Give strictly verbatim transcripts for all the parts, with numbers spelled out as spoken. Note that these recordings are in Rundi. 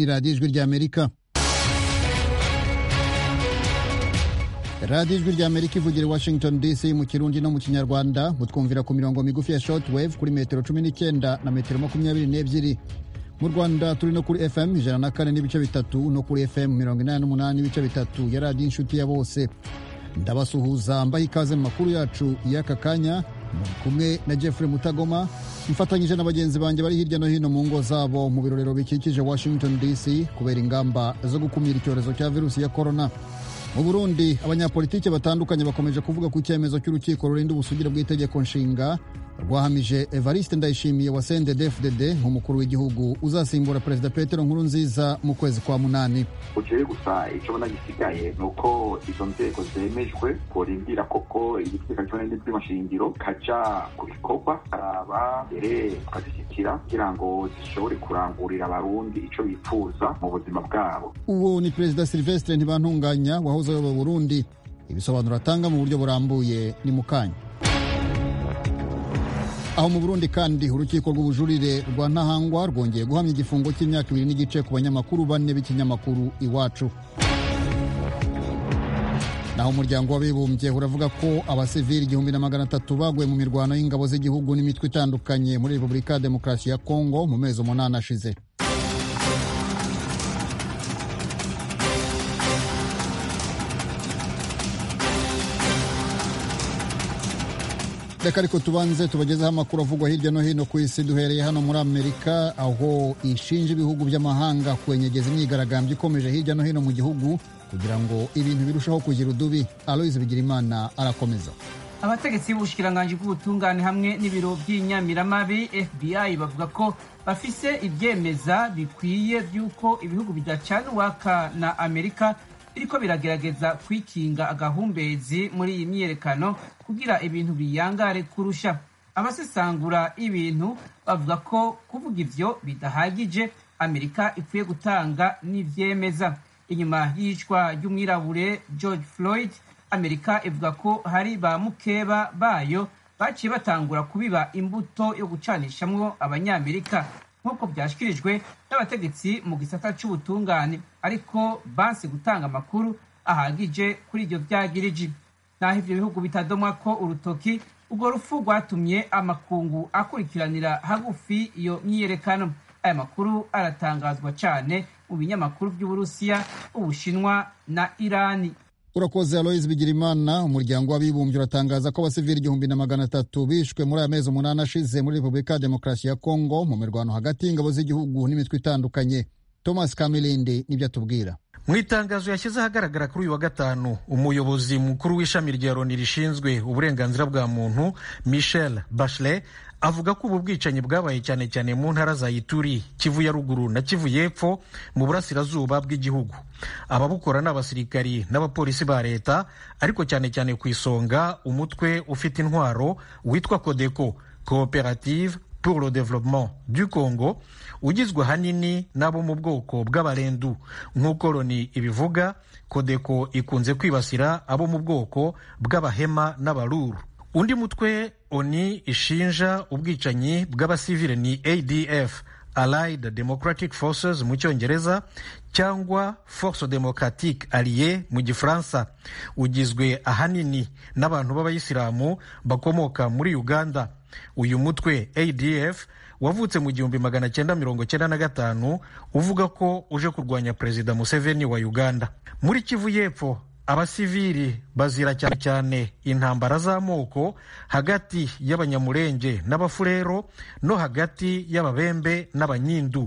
iradiyo ijwi ry'Amerika. radiyo ijwi ry'Amerika ivugira i Washington D C mu Kirundi no mu Kinyarwanda, mutwumvira ku mirongo migufi ya shortwave kuri metero cumi n'icyenda na metero makumyabiri n'ebyiri. Mu Rwanda turi no kuri F M ijana na kane n'ibice bitatu no kuri F M mirongo inani n'umunani n'ibice bitatu ya radiyo inshuti ya bose. Ndabasuhuza mbaha ikaze mu makuru yacu y'aka kanya, muri kumwe na Jeffrey Mutagoma, mfatanyije na bagenzi banjye bari hirya no hino mu ngo zabo mu birorero bikikije Washington D C kubera ingamba zo gukumira icyorezo cya virusi ya corona. Mu Burundi abanyapolitike batandukanye bakomeje kuvuga ku cyemezo cy'urukiko rurinda ubusugire bw'itegeko nshinga rwahamije Evariste Ndayishimiye wa C N D D F D D nk'umukuru w'igihugu uzasimbura Perezida Petero Nkurunziza mu kwezi kwa munani. Ugiye gusa icyo bona gisigaye nuko izo nzego zemejwe kurindira koko igiteka cyo n'indi by'amashingiro kaja ku bikorwa araba ere tukazishyikira kugira ngo zishobore kurangurira abarundi ico bifuza mu buzima bwabo. Uwo ni Perezida Sylvestre Ntibantunganya wahoze ayoboye Burundi. Ibisobanuro atanga mu buryo burambuye ni mukanya. Aho mu Burundi kandi urukiko rw'ubujurire rwa Ntahangwa rwongeye guhamya igifungo cy'imyaka ibiri n'igice ku banyamakuru bane b'ikinyamakuru Iwacu. Naho umuryango w'abibumbye uravuga ko abasivili igihumbi na magana atatu baguye mu mirwano y'ingabo z'igihugu n'imitwe itandukanye muri Repubulika ya Demokarasi ya Kongo mu mezi umunani ashize. Reka ariko tubanze tubagezeho amakuru avugwa hirya no hino ku isi, duhereye hano muri Amerika aho ishinja ibihugu by'amahanga kwenyegeza imyigaragambyo ikomeje hirya no hino mu gihugu kugira ngo ibintu birushaho kugira udubi. Aloise Bigirimana arakomeza. Abategetsi b'ubushikiranganji bw'ubutungane hamwe n'ibiro by'inyamiramabi F B I bavuga ko bafise ibyemeza bikwiye by'uko ibihugu bidacana uwaka na Amerika biriko biragerageza kwikinga agahumbezi muri iyi myiyerekano kugira ibintu biyangare kurusha. Abasesangura ibintu bavuga ko kuvuga ivyo bidahagije, Amerika ikwiye gutanga n'ivyemeza. Inyuma y'icwa ry'umwirabure George Floyd, Amerika ivuga ko hari ba mukeba bayo baciye batangura kubiba imbuto yo gucanishamwo abanyamerika nk'uko byashikirijwe n'abategetsi mu gisata c'ubutungane, ariko banse gutanga amakuru ahagije kuri ivyo vyagiriji. Naho ivyo bihugu bitadomwa ko urutoki, urwo rupfu rwatumye amakungu akurikiranira hagufi iyo myiyerekano. Aya makuru aratangazwa cane mu binyamakuru by'Uburusiya, Ubushinwa na Irani. Urakoze Aloise Bigirimana. Umuryango w'abibumbye uratangaza ko abasivili igihumbi na magana atatu bishwe muri aya mezi umunani ashize muri Repubulika ya Demokarasi ya Kongo mu mirwano hagati y'ingabo z'igihugu n'imitwe itandukanye. Thomas Kamilindi nibyo atubwira. Mu itangazo yashyize ahagaragara kuri uyu wa gatanu, umuyobozi mukuru w'ishami rya Loni rishinzwe uburenganzira bwa muntu Michelle Bachelet avuga ko ubu bwicanyi bwabaye cyane cyane mu ntara za Ituri, Kivu ya ruguru na Kivu y'epfo mu burasirazuba bw'igihugu. Ababukora n'abasirikari n'abapolisi ba leta, ariko cyane cyane ku isonga umutwe ufite intwaro witwa Codeco, Coopérative pour le développement du Congo, ugizwe hanini n'abo mu bwoko bw'abarendu. Nk'uko Loni ibivuga, Codeco ikunze kwibasira abo mu bwoko bw'abahema n'abaruru. Undi mutwe Oni ishinja ubwicanyi bw'abasivile ni A D F, Allied Democratic Forces mu Cyongereza, cyangwa Force Democratique Alliée mu Gifaransa. Ugizwe ahanini n'abantu b'abayisilamu bakomoka muri Uganda. Uyu mutwe A D F wavutse mu gihumbi magana cyenda mirongo cyenda na gatanu uvuga ko uje kurwanya Perezida Museveni wa Uganda. Muri Kivu y'epfo abasivili bazira cyane cyane intambara z'amoko hagati y'abanyamurenge n'abafurero no hagati y'ababembe n'abanyindu.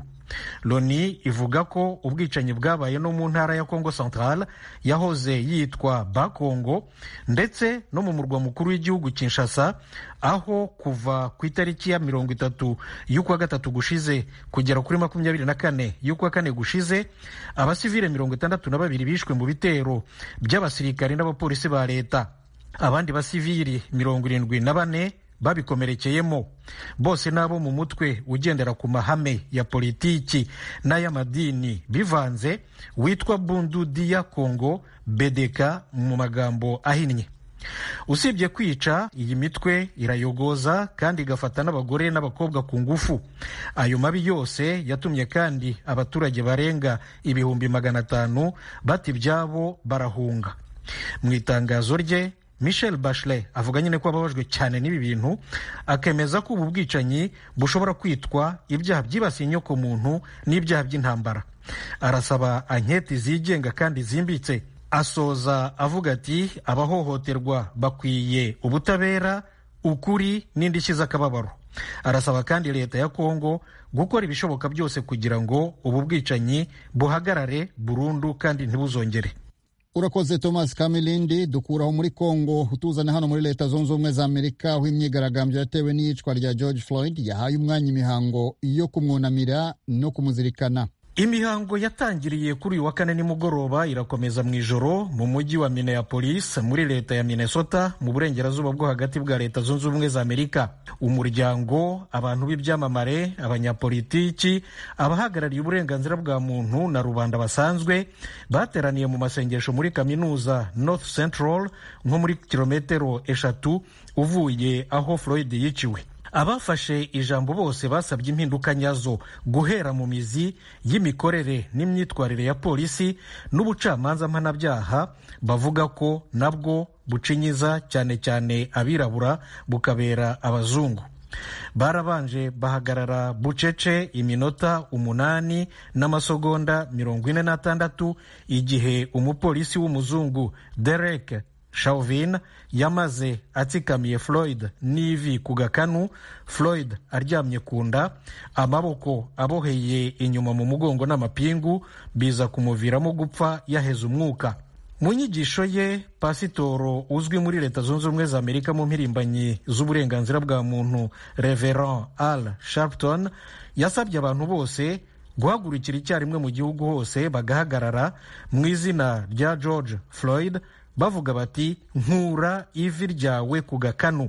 Loni ivuga ko ubwicanyi bwabaye no mu ntara ya Congo Central yahoze yitwa Bakongo, ndetse no mu murwa mukuru w'igihugu Kinshasa, aho kuva ku itariki ya mirongo itatu y'ukwa gatatu gushize kugera kuri makumyabiri na kane y'ukwa kane gushize abasivile mirongo itandatu na babiri bishwe mu bitero by'abasirikari n'abapolisi ba leta. Abandi basivili mirongo irindwi na bane babikomerekeyemo. Bose nabo mu mutwe ugendera ku mahame ya politiki n'ay'amadini bivanze witwa Bundu dia Congo B D K mu magambo ahinnye. usibye kwica, iyi mitwe irayogoza kandi igafata n'abagore n'abakobwa ku ngufu. Ayo mabi yose yatumye kandi abaturage barenga ibihumbi magana atanu bata ibyabo barahunga. Mu itangazo rye, Michelle Bachelet avuga nyine ko ababajwe cyane n'ibi bintu, akemeza ko ubu bwicanyi bushobora kwitwa ibyaha byibasiye inyoko muntu n'ibyaha by'intambara. Arasaba anketi zigenga kandi zimbitse. Asoza avuga ati abahohoterwa bakwiye ubutabera, ukuri n'indishyi z'akababaro. Arasaba kandi leta ya Kongo gukora ibishoboka byose kugira ngo ubu bwicanyi buhagarare burundu kandi ntibuzongere. Urakoze Thomas Kamilindi. Dukuraho muri Kongo utuzana hano muri Leta Zunze Ubumwe za Amerika, aho imyigaragambyo yatewe n'iyicwa rya George Floyd yahaye umwanya imihango yo kumwunamira no kumuzirikana. Imihango yatangiriye kuri uyu wa kane nimugoroba irakomeza mu ijoro mu mujyi wa Minneapolis muri leta ya Minnesota mu burengerazuba bwo hagati bwa Leta Zunze Ubumwe za Amerika. Umuryango, abantu b'ibyamamare, abanyapolitiki, abahagarariye uburenganzira bwa muntu na rubanda basanzwe bateraniye mu masengesho muri kaminuza North Central nko muri kilometero eshatu uvuye aho Floyd yiciwe. Abafashe ijambo bose basabye impinduka nyazo guhera mu mizi y'imikorere n'imyitwarire ya polisi n'ubucamanza mpanabyaha, bavuga ko nabwo bucinyiza cyane cyane abirabura bukabera abazungu. Barabanje bahagarara bucece iminota umunani n'amasegonda mirongo ine n'atandatu igihe umupolisi w'umuzungu Derek Chauvin yamaze atsikamiye Floyd n'ivi ku gakanu, Floyd aryamye ku nda, amaboko aboheye inyuma mu mugongo n'amapingu, biza kumuviramo gupfa yaheze umwuka. Mu nyigisho ye, pasitoro uzwi muri Leta Zunze Ubumwe za Amerika mu mpirimbanyi z'uburenganzira bwa muntu Reverend Al Sharpton yasabye abantu bose guhagurukira icyarimwe mu gihugu hose bagahagarara mu izina rya George Floyd, bavuga bati nkura ivi ryawe ku gakanu.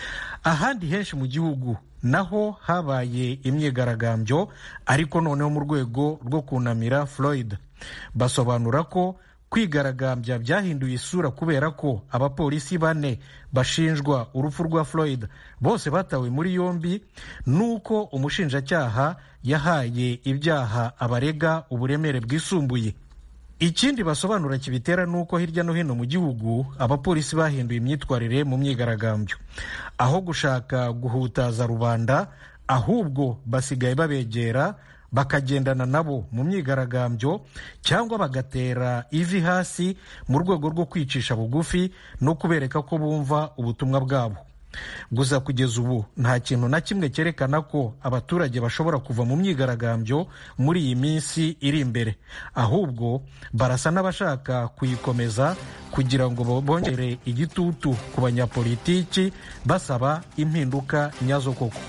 Ahandi henshi mu gihugu naho habaye imyigaragambyo, ariko noneho mu rwego rwo kunamira Floyd. Basobanura ko kwigaragambya byahinduye isura kubera ko abapolisi bane bashinjwa urupfu rwa Floyd bose batawe muri yombi, nuko umushinjacyaha yahaye ibyaha abarega uburemere bwisumbuye. Ikindi basobanura kibitera nuko hirya no hino mu gihugu abapolisi bahinduye imyitwarire mu myigaragambyo. Aho gushaka guhutaza rubanda, ahubwo basigaye babegera bakagendana nabo mu myigaragambyo cyangwa bagatera ivi hasi mu rwego rwo kwicisha bugufi no kubereka ko bumva ubutumwa bwabo. Gusa kugeza ubu nta kintu na kimwe cyerekana ko abaturage bashobora kuva mu myigaragambyo muri iyi minsi iri imbere, ahubwo barasa n'abashaka kuyikomeza kugira ngo bongere igitutu ku banyapolitiki basaba impinduka nyazo koko.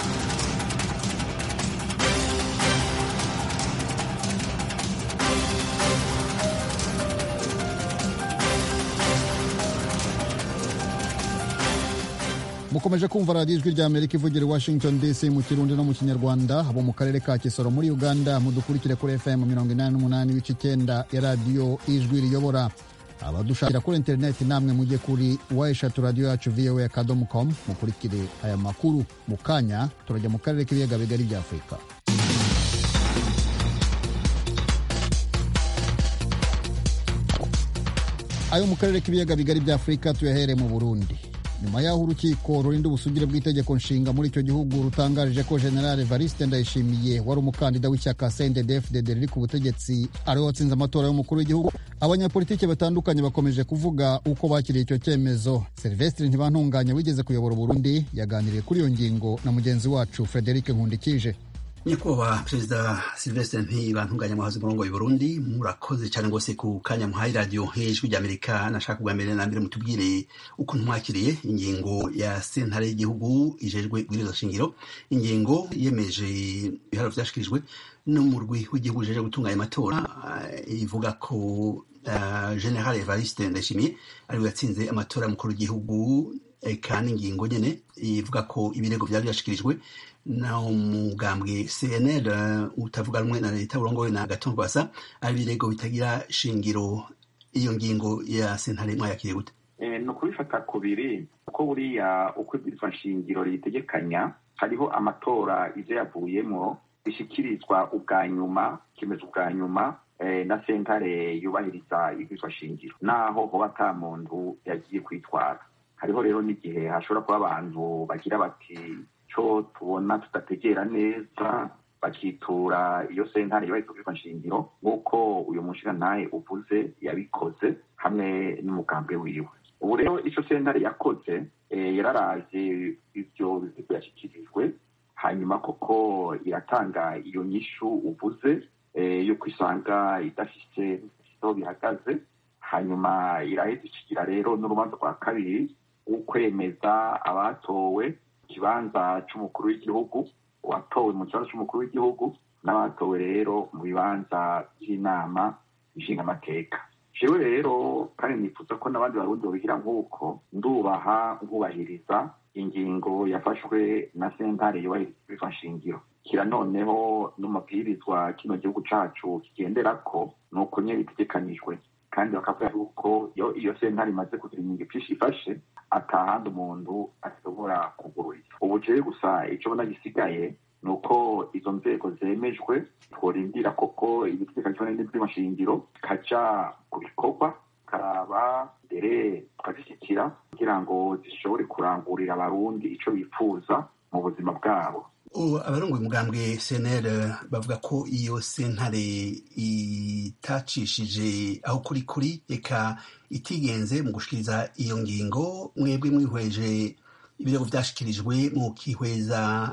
Mukomeje kumva radiyo ijwi rya Amerika ivugira i Washington D C mu Kirundi no mu Kinyarwanda. Abo mu karere ka Kisoro muri Uganda mudukurikire kuri F M mirongo inani n'umunani n'ibice icyenda ya radiyo ijwi riyobora. Abadushakira kuri interineti namwe mujye kuri wa eshatu radiyo yacu voa akadomo com mukurikire aya makuru. Mu kanya turajya mu karere k'ibiyaga bigari bya Afurika. Ayo mu karere k'ibiyaga bigari bya Afurika tuyahere mu Burundi. Nyuma y'aho urukiko rurinda ubusugire bw'itegeko nshinga muri icyo gihugu rutangaje ko General Evariste Ndayishimiye wari umukandida w'ishyaka C N D D F D D riri ku butegetsi ariwe watsinze amatora y'umukuru w'igihugu, abanyapolitiki batandukanye bakomeje kuvuga uko bakiriye icyo cyemezo. Sylvestre Ntibantunganya wigeze kuyobora Burundi yaganiriye kuri iyo ngingo na mugenzi wacu Frederic Nkundikije. Nyakubahwa Perezida Sylvestre Ntibantunganya muhazi murongo w'i Burundi, murakoze cyane rwose ku kanya muhaye radiyo y'ijwi ry'Amerika. Nashaka bwa mbere na mbere mutubwire uko mwakiriye ingingo ya sentare y'igihugu ijejwe ibwirizwa shingiro, ingingo yemeje ibihano vyashikirijwe n'umurwi w'igihugu ujejwe gutunganya amatora, ivuga ko uh, General Evariste Ndayishimiye ariwe yatsinze amatora y'umukuru w'igihugu, kandi ingingo nyene ivuga ko ibirego vyari byashikirijwe na umugambwe C N L uh, utavuga rumwe na leta urongowe na Agathon Rwasa ari ibirego bitagira shingiro. Iyo ngingo ya sentare mwayakiriye gute? ni ukubifata kubiri kuko buriya uko ibwirizwa nshingiro ritegekanya hariho amatora ivyo yavuyemwo bishyikirizwa ubwa nyuma kimeze ubwa nyuma na sentare yubahiriza ibwirizwa nshingiro naho hoba ata muntu yagiye kwitwara. Hariho rero n'igihe hashobora kuba abantu bagira bati co tubona tudategera neza bakitura iyo sentare yubahiriza ibwirizwa nshingiro nk'uko uyu mushingantahe uvuze yabikoze hamwe n'umugambwe wiwe. Ubu rero ico sentare yakoze yararaje ivyo bizigo yashyikirijwe hanyuma koko iratanga iyo nyishu uvuze yuko isanga idafise aho bihagaze, hanyuma iraheza ikigira rero n'urubanza rwa kabiri ukwemeza abatowe ikibanza c'umukuru w'igihugu, uwatowe mu kibanza c'umukuru w'igihugu n'abatowe rero mu bibanza vy'inama nshingamateka. Jewe rero kandi nifuza ko n'abandi barundi bobigira nk'uko ndubaha nkubahiriza ingingo yafashwe na sentare yubahiriza ibwirizwa nshingiro. Kira noneho n'umabwirizwa kino gihugu cacu kigenderako nuko nyene bitegekanijwe, kandi bakavuga yuko iyo iyo sentare imaze kugira ingingo vyinshi ifashe atahandi umuntu ashobora kugururira. Ubu jewe gusa ico bona gisigaye nuko izo nzego zemejwe tworindira koko ibitegekanijwe n'ibwirizwa nshingiro kaja ku bikorwa karaba mbere tukazishyikira kugira ngo zishobore kurangurira abarundi ico bifuza mu buzima bwabo. Abarongoye umugambwe C N L bavuga ko iyo sentare itacishije aho kuri kuri eka itigenze mu gushikiriza iyo ngingo. Mwebwe mwihweje ibirego vyashikirijwe mu kihweza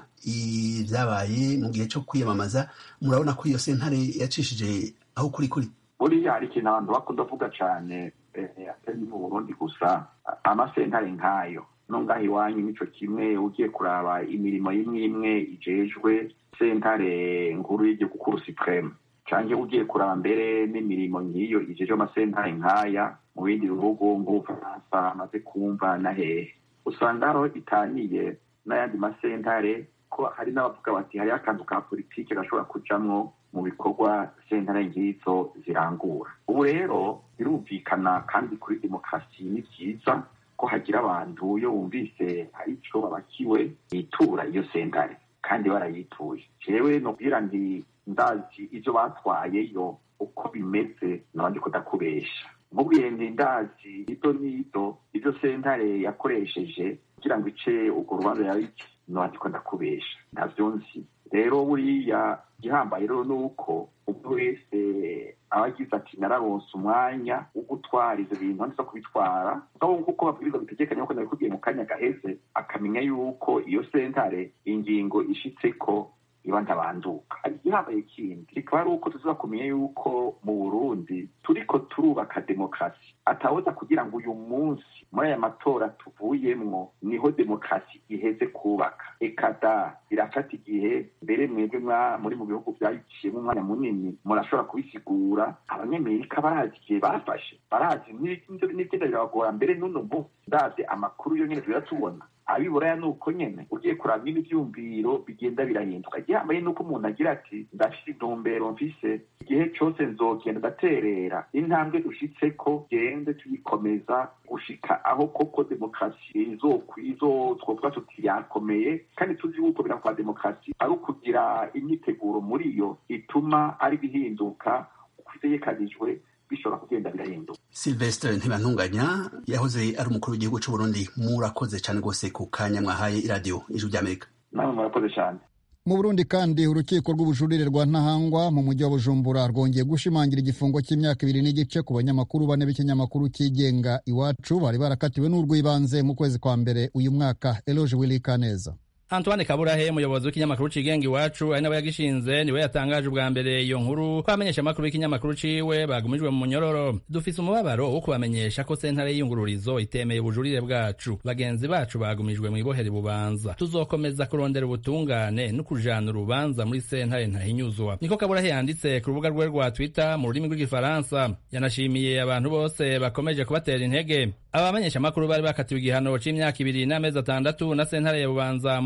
ivyabaye mu gihe co kwiyamamaza, murabona ko iyo sentare yacishije aho kuri kuri? Buriya hari ikintu abantu bakunda kuvuga cane atari mu Burundi gusa, amasentare nk'ayo no ngaha iwanyu nico kimwe ugiye kuraba imirimo imwe imwe ijejwe sentare nkuru y'igihugu kuru supreme, canke ugiye kuraba mbere n'imirimo nk'iyo ijejwe amasentare nk'aya mu bindi bihugu nk'Ubufaransa amaze kumva na hehe, usanga hariho itaniye n'ayandi masentare ko hari n'abavuga bati hariho akantu ka politike gashobora kujamwo mu bikorwa sentare nk'izo zirangura. Ubu rero birumvikana kandi kuri demokarasi ni vyiza ko hagira abantu iyo bumvise hari ico babakiwe bitura iyo sentare kandi barayituye. Jewe nobwira ndi ndazi ivyo batwayeyo uko bimeze nabandi kudakubesha, mubwiye ndi ndazi ito nito ivyo sentare yakoresheje kugira ngo ice urwo rubanza yariki nabandi kudakubesha ntavyo nzi. Rero buriya gihambaye rero nuko umuntu wese abagize ati nararonse umwanya wo gutwara ivyo bintu ndetse kubitwara aho kuko babwirizwa bitegekanye ko nabikubwiye mu kanya gaheze, akamenya yuko iyo sentare ingingo ishitseko iba ntabanduka. Igihambaye kindi kikaba ari uko tuziba kumenya yuko mu Burundi turiko turubaka demokarasi, atawoza kugira ngo uyu munsi muri aya matora tuvuyemwo niho demokarasi iheze kubaka. Ekada birafata igihe, mbere mwebwe muri mu bihugu vyayiciyemo umwanya munini murashobora kubisigura. Abanyamerika barazi igihe bafashe, barazi n'igenda birabagora, mbere n'uno munsi ndavye amakuru yo nyene turatubona abiburaya nuko nyene ugiye kuraba n'ivyumviro bigenda birahinduka. Igihambaye nuko umuntu agira ati ndafise intumbero mfise, igihe cose nzogenda ndaterera intambwe dushitseko gende tuyikomeza gushika aho koko demokarasi izokwizo twovuga tuti yakomeye, kandi tuzi yuko birakwa demokarasi ari ukugira imyiteguro muri yo ituma ari bihinduka kwitegekanijwe bishobora kugenda birahinduka. Sylvestre Ntibantunganya yahoze ari umukuru w'igihugu c'u Burundi, murakoze cane gose ku kanya mwahaye iradiyo Ijwi ry'Amerika. Namwe murakoze cane. Mu Burundi kandi urukiko rw'ubujurire rwa Ntahangwa mu mujyi wa Bujumbura rwongeye gushimangira igifungo cy'imyaka ibiri n'igice ku banyamakuru bane b'ikinyamakuru kigenga Iwacu bari barakatiwe n'urw'ibanze mu kwezi kwa mbere uyu mwaka. Eloge Willy Kaneza. Antoine Kaburahe, umuyobozi w'ikinyamakuru cigenga Iwacu ari nawe yagishinze, niwe yatangaje ubwa mbere iyo nkuru ko abamenyesha amakuru y'ikinyamakuru ciwe bagumijwe mu munyororo. Dufise umubabaro wo kubamenyesha ko sentare y'iyungururizo itemeye ubujurire bwacu, bagenzi bacu bagumijwe mu ibohero Bubanza. Tuzokomeza kurondera ubutungane no kujana urubanza muri sentare ntahinyuzwa, niko Kaburahe yanditse ku rubuga rwe rwa Twitter mu rurimi rw'igifaransa. Yanashimiye abantu bose bakomeje kubatera intege. Abamenyesha amakuru bari bakatiwe igihano c'imyaka ibiri n'amezi atandatu na sentare ya Bubanza mu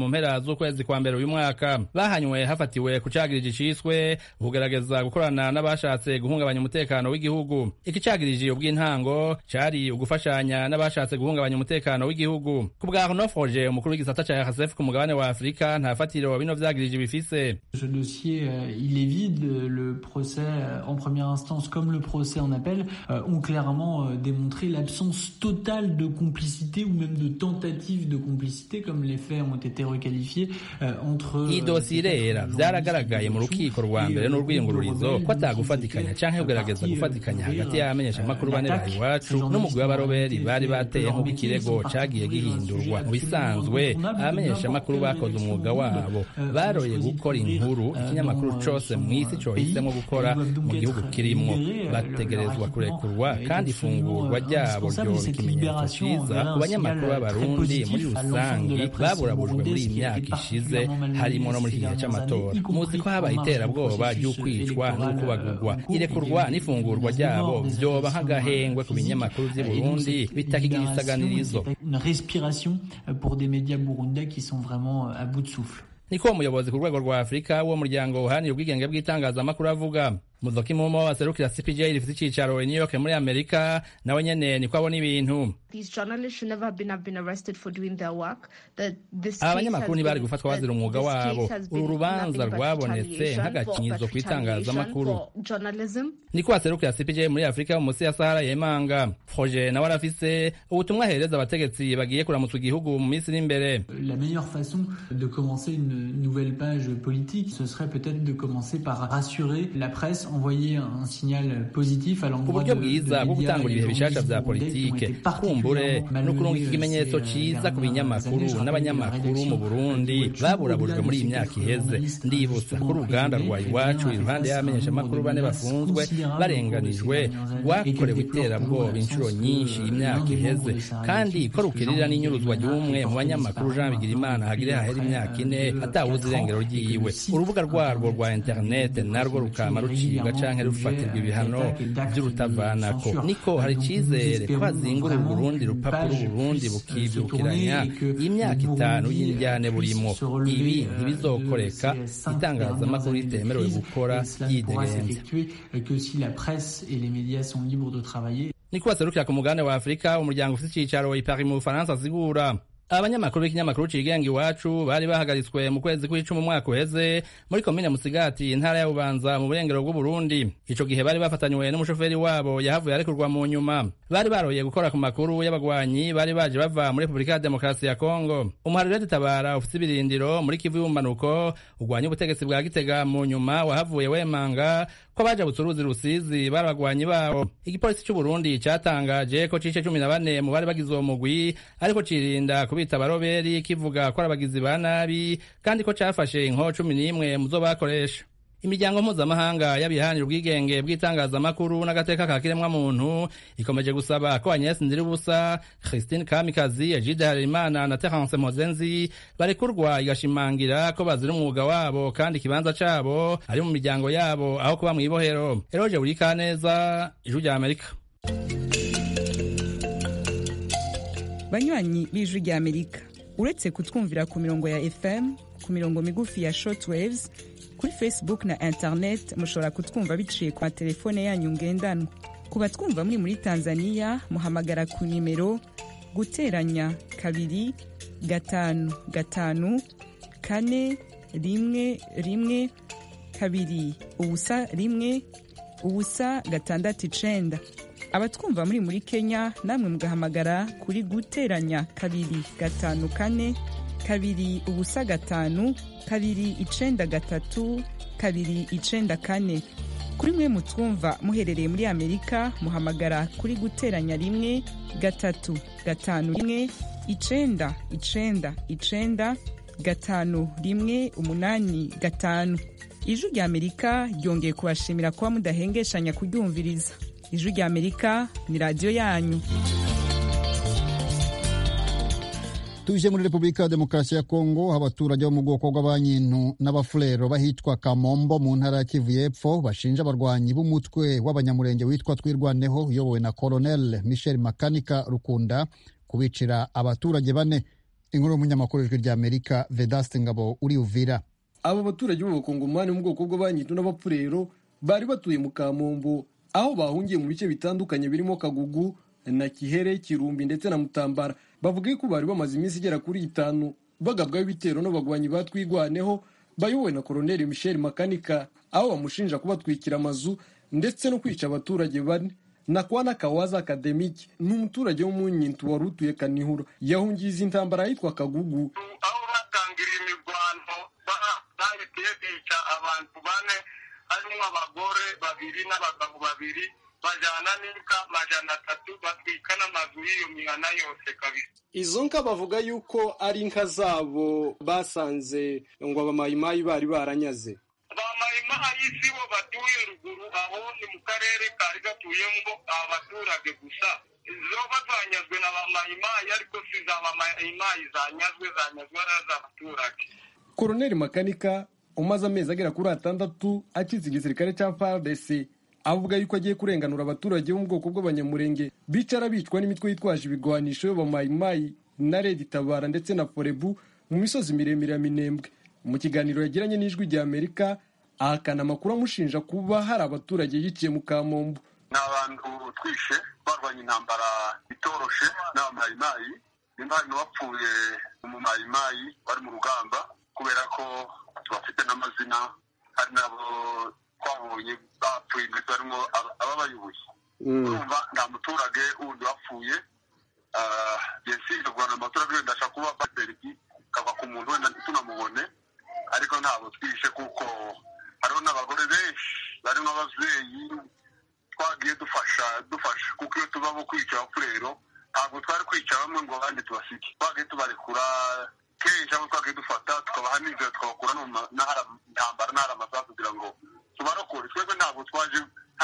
mu mpera z'ukwezi kwa mbere uyu mwaka bahanywe hafatiwe ku cagiriji ciswe kugerageza gukorana n'abashatse guhungabanya umutekano w'igihugu. Iki cagiriji ubw'intango cari ugufashanya n'abashatse guhungabanya umutekano w'igihugu. Ku bwa Arnaud Froger, umukuru w'igisata ca R S F ku mugabane wa Afrika, nta fatiro bino vyagiriji bifise. Ce dossier euh, il est vide. Le procès euh, en première instance comme le procès en appel euh, ont clairement euh, démontré l'absence totale de complicité ou même de tentative de complicité comme les faits ont été requalifiés euh, entre idosiye rero vyaragaragaye mu rukiko rwa mbere n'urwiyungururizo ko atagufatikanya canke kugerageza gufatikanya hagati y'abamenyesha makuru bane ba iwacu n'umugwi w'abaroberi bari bateye nk'uko ikirego cagiye gihindurwa. Mu bisanzwe abamenyesha makuru bakoze umwuga wabo, baroye gukora inkuru ikinyamakuru cose mw'isi cohisemo gukora mu gihugu kirimwo, bategerezwa kurekurwa kandi ifungurwa ryabo ryoba ikimenyetso ciza ku banyamakuru b'abarundi muri rusangi baburabujwe muri iyi myaka ishize, harimo no muri iki gihe c'amatora. Muzi ko habaye iterabwoba ry'ukwicwa n'ukubagurwa. Irekurwa n'ifungurwa ryabo vyoba nk'agahengwe ku binyamakuru vy'i Burundi bitakigira isaganirizo. Une respiration pour des médias burundais qui sont vraiment à bout de souffle. Niko umuyobozi ku rwego rwa Afrika wo muryango uharanira ubwigenge bw'itangazamakuru avuga. Muzoki Mumo aserukira C P J rifite icicaro i New York muri Amerika, nawe nyene niko abona ibintu. Abanyamakuru ntibari gufatwa bazira umwuga wabo. Uru rubanza rwabonetse nk'agakinyizo kw'itangazamakuru. Niko aserukira C P J muri Afrika munsi ya Sahara yemanga. Froger nawe arafise ubutumwa ahereza abategetsi bagiye kuramutsa igihugu mu minsi iri imbere. La meilleure façon de commencer une nouvelle page politique, ce serait peut-être de commencer par rassurer la presse, envoyer un signal positif à l'endroit de bwiza bwo gutangura ibihe bishasha vya politike. Kumbure no kurunga ikimenyetso ciza ku binyamakuru n'abanyamakuru mu Burundi baburabujwe muri iyi myaka iheze. Ndibutsa ko uruganda rwa iwacu iruhande y'abamenyesha makuru bane bafunzwe barenganijwe rwakorewe iterabwoba inshuro nyinshi imyaka iheze, kandi ko rukirira n'inyuruzwa ry'umwe mu banyamakuru Jean Bigirimana hagire hahera imyaka ine atawuzi irengero ryiwe. Urubuga rwarwo rwa internet narwo rukama rucibwa canke rufatirwa ibihano vy'urutavanako. Niko hari icizere ko hazingura Burundi rupapuro Burundi bukivyukiranya imyaka itanu y'indyane burimo. Ibi ntibizokoreka itangazamakuru ritemerewe gukora yidegenza. Niko aserukira ku mugabane wa Afrika umuryango ufite icicaro i Paris mu Bufaransa asigura. Abanyamakuru b'ikinyamakuru cigenga iwacu bari bahagaritswe mu kwezi kw'icumi umwaka uheze muri komine Musigati intara ya Bubanza mu burengero bw'u Burundi. Ico gihe bari bafatanywe n'umushoferi wabo yahavuye arekurwa mu nyuma. Bari baroye gukora ku makuru y'abagwanyi bari baje bava muri Republika ya Demokarasi ya Kongo. Umuharire Tabara ufite ibirindiro muri Kivu y'ubumanuko ugwanya ubutegetsi bwa Gitega mu nyuma wahavuye wemanga ko baje buturuzi Rusizi barabagwanyi babo. Igipolisi cy'u Burundi cyatangaje ko cice cumi na bane mu bari bagize uwo mugwi ariko cirinda bita abaroberi kivuga ko abagizi ba nabi kandi ko cafashe inko cumi n'imwe muzo bakoresha. Imiryango mpuzamahanga y'abihanira ubwigenge bw'itangazamakuru n'agateka ka kiremwa muntu ikomeje gusaba ko Agnes Ndiribusa, Christine Kamikazi, Egide Harerimana na Terence Mozenzi barekurwa, igashimangira ko bazira umwuga wabo kandi ikibanza cabo ari mu miryango yabo aho kuba mw'ibohero. Eroje Urikaneza, Ijwi rya Amerika. Banywanyi b'Ijwi rya Amerika, uretse kutwumvira ku mirongo ya F M, ku mirongo migufi ya shortwaves, kuri Facebook na internet mushobora kutwumva biciye kwa telefone yanyu ngendanwa. Ku batwumva muri muri Tanzania muhamagara ku nimero guteranya kabiri gatanu gatanu kane rimwe rimwe kabiri ubusa rimwe ubusa gatandatu icenda. Abatwumva muri muri Kenya namwe mugahamagara kuri guteranya kabiri gatanu kane kabiri ubusa gatanu kabiri icenda gatatu kabiri icenda kane. Kuri mwe mutwumva muherereye muri Amerika muhamagara kuri guteranya rimwe gatatu gatanu rimwe icenda icenda icenda gatanu rimwe umunani gatanu. Ijwi rya Amerika ryongeye kubashimira kuba mudahengeshanya kuryumviriza. Ijwi rya Amerika ni radio yanyu. Tuje muri Republika ya Demokarasi ya Kongo, abaturage bo mu bwoko bw'abanyintu n'abafulero bahitwa Kamombo mu ntara ya Kivu y'Epfo bashinja abarwanyi b'umutwe w'abanyamurenge witwa Twirwaneho uyobowe na Colonel Michel Makanika Rukunda kubicira abaturage bane. inkuru y'umunyamakuru w'ijwi ry'Amerika Vedaste Ngabo uri Uvira. Abo baturage b'abakongomani mu bwoko bw'abanyitu n'abapfurero bari batuye mu Kamombo, aho bahungiye mu bice bitandukanye birimo Kagugu na Kihere, Kirumbi ndetse na Mutambara. Bavuga ko bari bamaze iminsi igera kuri itanu bagabwaho ibitero n'abagwanyi batwigwaneho bayobowe na Colonel Michel Makanika, aho bamushinja kubatwikira amazu ndetse no kwica abaturage bane. Nakwana Kawaza Academic n'umuturage wo mu Nyintu warutuye Kanihura yahungiye izi ntambara yitwa Kagugu, aho batangiriye imirwano bahitiye bica abantu bane harimo abagore babiri n'abagabo babiri bajana n'inka majana atatu batwika n'amazu y'iyo mihana yose kabisa. Izo nka bavuga yuko ari inka zabo basanze ngo abamayimayi bari baranyaze. Abamayimayi si bo batuye ruguru, aho ni mu karere kari gatuyemo abaturage gusa. Izo bazanyazwe na abamayimayi ariko si za abamayimayi zanyazwe, zanyazwe n'abaturage. Colonel Makanika umaze amezi agera kuri atandatu akize igisirikare cya F A R D C avuga yuko agiye kurenganura abaturage bo mu bwoko bw'abanyamurenge bicara bicwa n'imitwe yitwaje ibigwanisho y'abamayimayi na Red Tabara ndetse na Forebu mu misozi miremire ya Minembwe. Mu kiganiro yagiranye n'ijwi ry'Amerika ahakana amakuru amushinja kuba hari abaturage yiciye mu Kamombo. N'abantu twishe barwanya intambara itoroshe n'abamayimayi, n'intari n'uwapfuye mu mayimayi bari mu rugamba kubera ko bafite n'amazina, hari nabo twabonye bapfuye ndetse barimo ababayoboye. Urumva nta muturage wundi wapfuye, yensije guhana amaturage wenda ashaka kuba bateriki kava ku muntu wenda tunamubone, ariko ntabwo twishe kuko hariho n'abagore benshi barimo ababyeyi twagiye dufasha dufasha kuko iyo tuba bo kwica abapfurero ntabwo twari kwica bamwe ngo abandi tubasike, twagiye tubarekura kenshi abo twagiye dufata tukabaha n'inzira tukabakura n'ahari intambara n'ahari amasaha kugira ngo tubarokore. Twebwe ntabwo twaje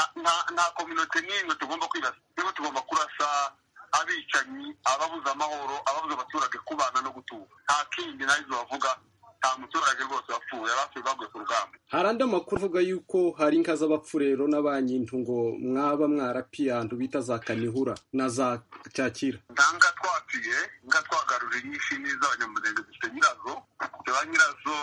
nta kominote n'imwe tugomba kwibasa, twebwe tugomba kurasa abicanyi, ababuza amahoro, ababuza abaturage kubana no gutura. Nta kindi nazo bavuga, nta muturage rwose wapfuye, abapfuye baguye ku rugamba. Hari andi amakuru avuga yuko hari inka z'abapfurero n'abanyintu ngo mwaba mwarapiye ahantu bita za Kanihura na za Cyakira. Nanga twapiye, inka twagaruje nyinshi n'iz'abanyamurenge dufite nyirazo, ba nyirazo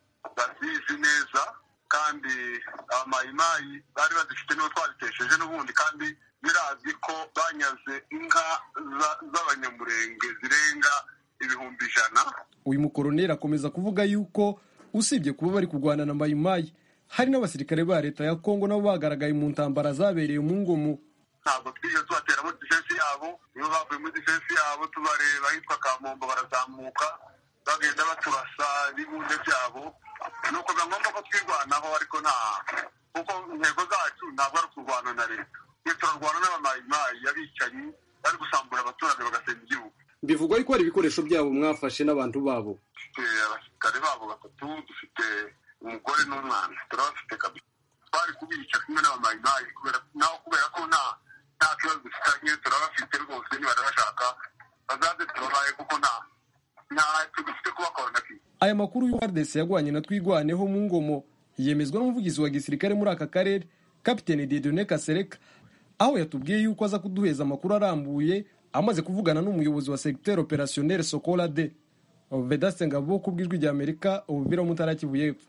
bazizi neza kandi abamayimayi bari bazifite nibo twazitesheje n'ubundi, kandi birazi ko banyaze inka z'abanyamurenge zirenga ibihumbi ijana. Uyu mukoroneri akomeza kuvuga yuko usibye kuba bari kurwana na mayimayi, hari n'abasirikare ba leta ya Kongo nabo bagaragaye mu ntambara zabereye mu Ngomo. Ntabwo twije tubatera muri defense yabo, nibo bavuye muri defense yabo tubareba hitwa Kamombo barazamuka bagenda baturasa n'ibunde byabo, nuko ngomba ko twirwanaho, ariko nta kuko intego zacu ntabwo ari kurwana na leta, iyo turarwana n'abamayimayi yabicanyi bari gusambura abaturage bagasenya igihugu. Bivugwa yuko hari ibikoresho byabo mwafashe n'abantu babo. Dufite abasirikare babo batatu, dufite umugore n'umwana, turabafite kabisa. Twari kubica kumwe n'abamayimayi kubera naho kubera ko nta nta kibazo dufitanye, turabafite rwose niba bashaka bazaze tubabaye kuko nta nta dufite kubakorana kimwe. Aya makuru y'U R D C yagwanye na twigwaneho mu Ngomo yemezwa n'umuvugizi wa gisirikare muri aka karere Kapiteni Dieudonné Kasereka, aho yatubwiye yuko aza kuduheza amakuru arambuye amaze kuvugana n'umuyobozi wa secteur opérationnel Sokola D. Vedaste Ngabo ku bw'ijwi ry'Amerika, Uvira mu Ntara Kivu y'Epfo.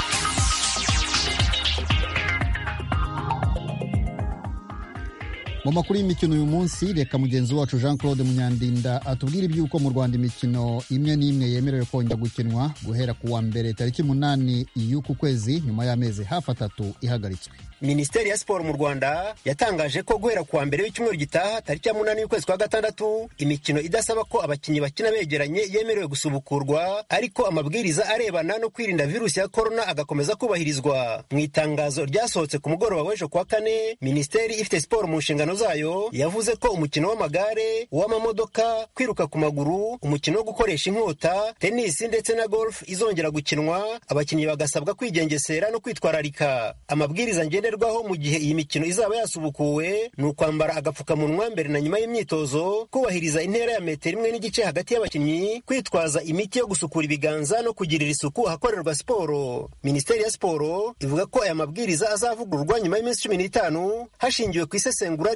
Mu makuru y'imikino uyu munsi, reka mugenzi wacu Jean Claude Munyandinda atubwira iby'uko mu Rwanda imikino imwe n'imwe yemerewe kongera gukinwa guhera ku wa mbere tariki munani y'uku kwezi nyuma y'amezi hafi atatu ihagaritswe. Minisiteri ya Siporo mu Rwanda yatangaje ko guhera ku wa mbere w'icyumweru gitaha tariki ya munani y'ukwezi kwa gatandatu imikino idasaba ko abakinnyi bakina begeranye yemerewe gusubukurwa, ariko amabwiriza arebana no kwirinda virusi ya korona agakomeza kubahirizwa. Mu itangazo ryasohotse ku mugoroba w'ejo kuwa kane, Minisiteri ifite siporo mu nshingano zayo yavuze ko umukino w'amagare, uw'amamodoka, kwiruka ku maguru, umukino wo gukoresha inkota, tenisi ndetse na golf izongera gukinwa, abakinnyi bagasabwa kwigengesera no kwitwararika. Amabwiriza ngenderwaho mu gihe iyi mikino izaba yasubukuwe ni ukwambara agapfukamunwa mbere na nyuma y'imyitozo, kubahiriza intera ya metero imwe n'igice hagati y'abakinnyi, kwitwaza imiti yo gusukura ibiganza no kugirira isuku ahakorerwa siporo. Minisiteri ya Siporo ivuga ko aya mabwiriza azavugururwa nyuma y'iminsi cumi n'itanu hashingiwe ku isesengura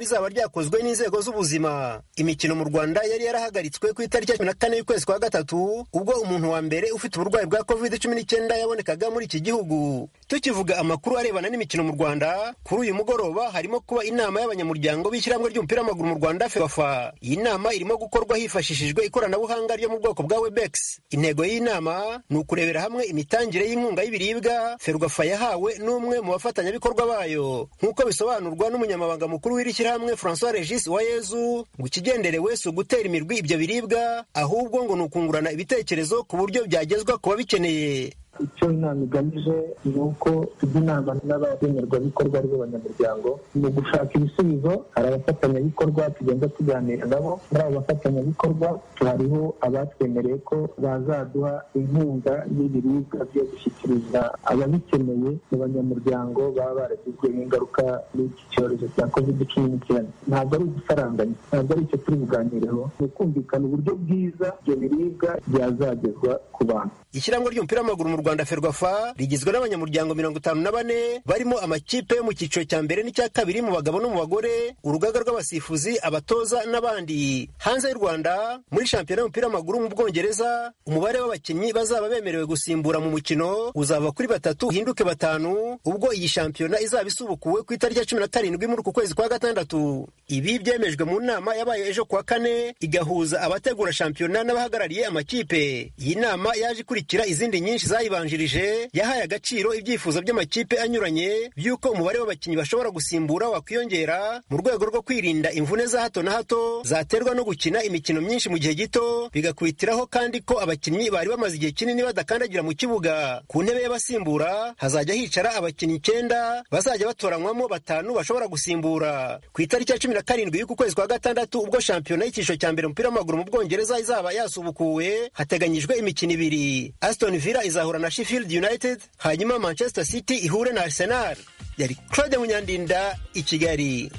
rizaba ryakozwe n'inzego z'ubuzima. Imikino mu Rwanda yari yarahagaritswe ku itariki ya cumi na kane y'ukwezi kwa gatatu ubwo umuntu wa mbere ufite uburwayi bwa covid cumi n'icyenda yabonekaga muri iki gihugu. Tukivuga amakuru arebana n'imikino mu Rwanda, kuri uyu mugoroba harimo kuba inama y'abanyamuryango b'ishyirahamwe ry'umupira w'amaguru mu Rwanda Ferwafa. Iyi nama irimo gukorwa hifashishijwe ikoranabuhanga ryo mu bwoko bwa Webex. Intego y'iyi nama ni ukurebera hamwe imitangire y'inkunga y'ibiribwa Ferwafa yahawe n'umwe mu bafatanyabikorwa bayo. Nk'uko bisobanurwa n'umunyamabanga mukuru w'iri shyirahamwe François Regis Uwayezu, ngo ikigenderewe si ugutera imirwi ibyo biribwa, ahubwo ngo ni ukungurana ibitekerezo ku buryo byagezwa ku babikeneye. icyo inama igamije ni uko tujya inama n'abagenerwabikorwa ari bo banyamuryango mu gushaka ibisubizo. Hari abafatanyabikorwa tugenda tuganira nabo, muri abo bafatanyabikorwa hariho abatwemereye ko bazaduha inkunga y'ibiribwa byo gushyikiriza ababikeneye mu banyamuryango baba baragizweho ingaruka n'iki cyorezo cya covid cumi n'icyenda. Ntabwo ari ugusaranganya, ntabwo ari icyo turi buganireho, ni ukumvikana uburyo bwiza ibyo biribwa byazagezwa ku bantu. Ishyirahamwe ry'umupira w'amaguru mu Rwanda Ferwafa rigizwe n'abanyamuryango mirongo itanu na bane barimo amakipe yo mu cyiciro cya mbere n'icya kabiri mu bagabo no mu bagore, urugaga rw'abasifuzi, abatoza n'abandi. Hanze y'u Rwanda muri shampiyona y'umupira w'amaguru mu Bwongereza, umubare w'abakinnyi bazaba bemerewe gusimbura mu mukino uzava kuri batatu uhinduke batanu, ubwo iyi shampiyona izaba isubukuwe ku itariki ya cumi na karindwi muri uku kwezi kwa gatandatu. Ibi byemejwe mu nama yabaye ejo kuwa kane igahuza abategura shampiyona n'abahagarariye amakipe. Iyi nama yaje ikurikira izindi nyinshi zayibanjirije, yahaye agaciro ibyifuzo by'amakipe anyuranye by'uko umubare w'abakinnyi bashobora gusimbura wakwiyongera mu rwego rwo kwirinda imvune za hato na hato zaterwa no gukina imikino myinshi mu gihe gito, bigakwitiraho kandi ko abakinnyi bari bamaze igihe kinini badakandagira mu kibuga. Ku ntebe y'abasimbura hazajya hicara abakinnyi icyenda bazajya batoranywamo batanu bashobora gusimbura. Ku itariki ya cumi na karindwi y'uku kwezi kwa gatandatu ubwo shampiyona y'icyiciro cya mbere umupira w'amaguru mu Bwongereza izaba yasubukuwe, hateganyijwe imikino ibiri. Aston Villa izahura na Sheffield United, hanyuma Manchester City ihure na Arsenal. Yari Claude Munyandinda i Kigali.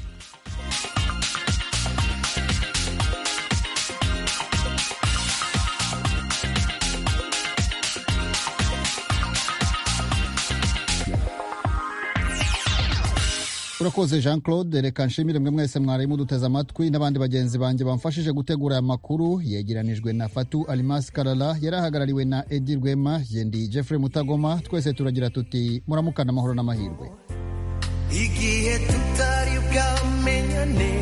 Urakoze Jean Claude, reka nshimire mwe mwese mwari muduteze amatwi n'abandi bagenzi banjye bamfashije gutegura aya makuru. Yegeranijwe na Fatu Alimas Karala, yarahagarariwe na Edi Rwema, yendi Jeffrey Mutagoma. Twese turagira tuti muramukana amahoro n'amahirwe. Igihe tutari bwamenyane,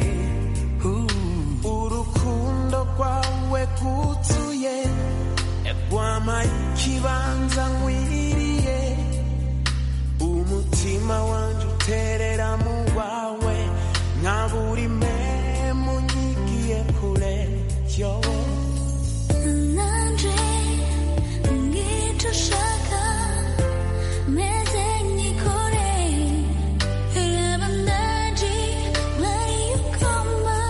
urukundo rwawe kutuye, rwampaye ikibanza nkwiriye, umutima wanjye uterera mu wawe, nkabura impemu nyigiye kure yo. Nanje ngicyo ushaka meze nkikore, reba ndaje bari ukoma,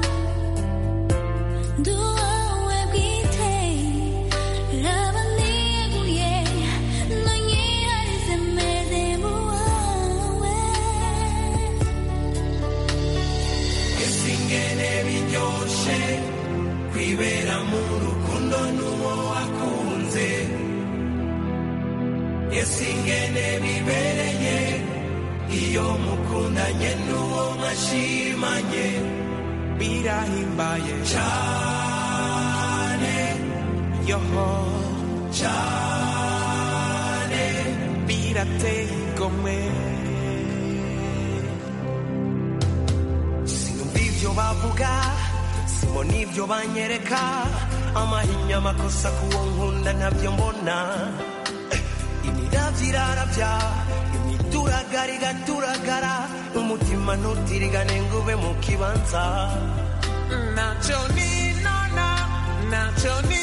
duwawe bwite, reba niguye nonyiharize meze mu wawe. Esingene biryoshe kwibera mu rukundo n'uwo wakunze, esingene bibereye iyo mukundanye n'uwo mwashimanye, birahimbaye cyane yoho cyane, birateye igomwe. Sinumva ibyo bavuga, simbona ibyo banyereka, amahinya amakosa kuwo nkunda ntabyo mbona. Imiravyo iraravya, imituragara igaturagara, umutima ntutirigane ngo ube mu kibanza. Nacho ninona, nacho ni